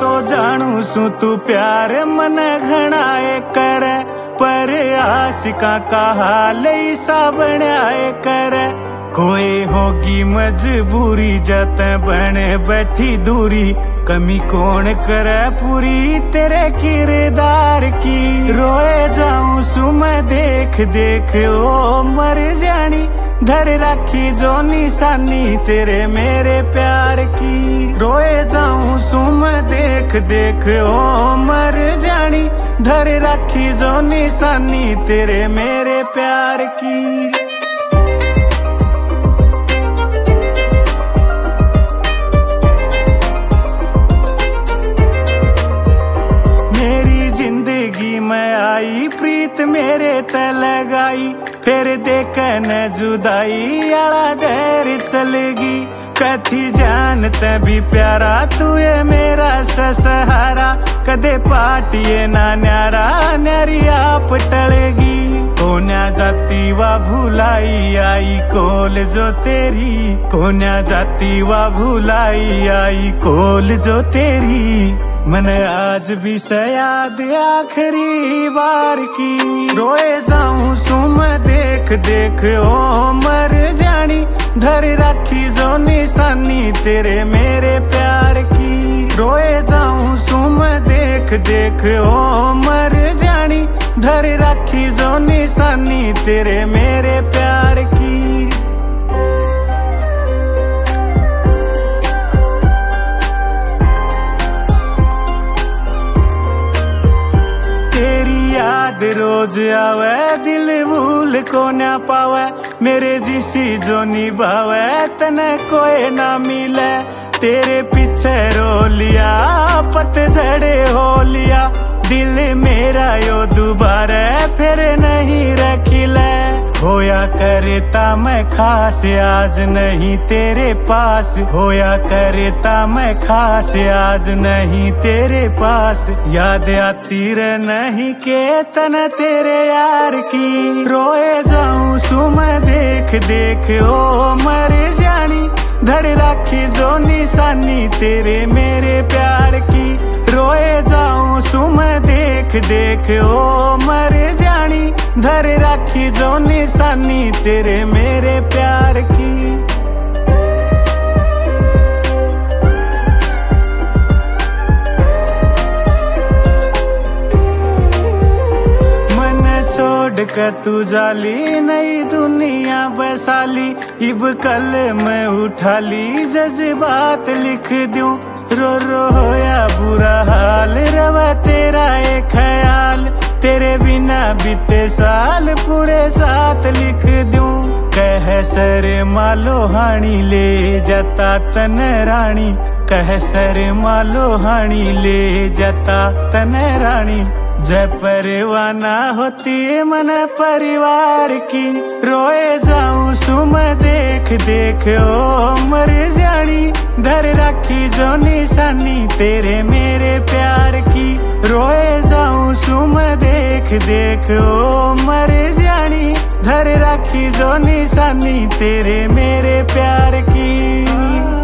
तो जानू सू तू प्यार मन घणाए करे, पर आशिका का हाल ऐसा बनाए करे। कोई होगी मजबूरी जत बने बैठी दूरी, कमी कौन करे पूरी तेरे किरदार की। रोए जाऊं सु मैं देख देख ओ मर जानी, धर राखी जो निशानी तेरे मेरे प्यार की। रोए जाऊं सु मैं देख देख ओ मर जानी, धर राखी जो निशानी तेरे मेरे प्यार की। मैं आई प्रीत मेरे ते लगाई, फिर देख न जुदाई आला जहर चलेगी। कथी जानते भी प्यारा तू ये मेरा सहारा, कदे पाटिए ना न्यारा न्यारी आप टलेगी। कोन्या जाती वा भुलाई आई कोल जो तेरी, कोन्या जाती वा भुलाई आई कोल जो तेरी। मन आज भी सयाद आखिरी बार की। रोए जाऊं सु मैं देख देख ओ मर जानी, धर राखी जो निशानी तेरे मेरे प्यार की। रोए जाऊं सु मैं देख देख ओ मर जानी, धर राखी जो निशानी तेरे मेरे प्यार की। याद रोज आवे दिल भूल को ना पावे, मेरे जिसी जो निभावे तने कोई ना मिले। तेरे पीछे रो लिया पतझड़े हो लिया, दिल मेरा यो दोबारा फिर नहीं रखिले। होया करता मैं खास आज नहीं तेरे पास, होया करता मैं खास आज नहीं तेरे पास। याद आती रे नहीं के तन तेरे यार की। रोए जाऊं सु मैं देख देख ओ मर जानी, धर राखी जो निशानी तेरे मेरे प्यार की। रोए जाऊं सु मैं देख देख ओ मर जानी, धर राखी जो निशानी तेरे मेरे प्यार की। मन छोड़ कर तू जाली नई दुनिया बसाली, इब कल मैं उठा ली जज्बात लिख दूं। रो रो होया बुरा हाल रवा तेरा एक ख्याल, तेरे बिना बीते साल पूरे साथ लिख दूं। कह सर मालो हानी ले जाता तन रानी, कह सर मालो हानी ले जाता तन रानी। जय परवाना होती मन परिवार की। रोए जाऊं सु मैं देख देख ओ मर जानी, धर राखी जो निशानी तेरे मेरे प्यार की। रोए जाऊं सु मैं देख देख ओ मर जानी, धर राखी जो निशानी तेरे मेरे प्यार की।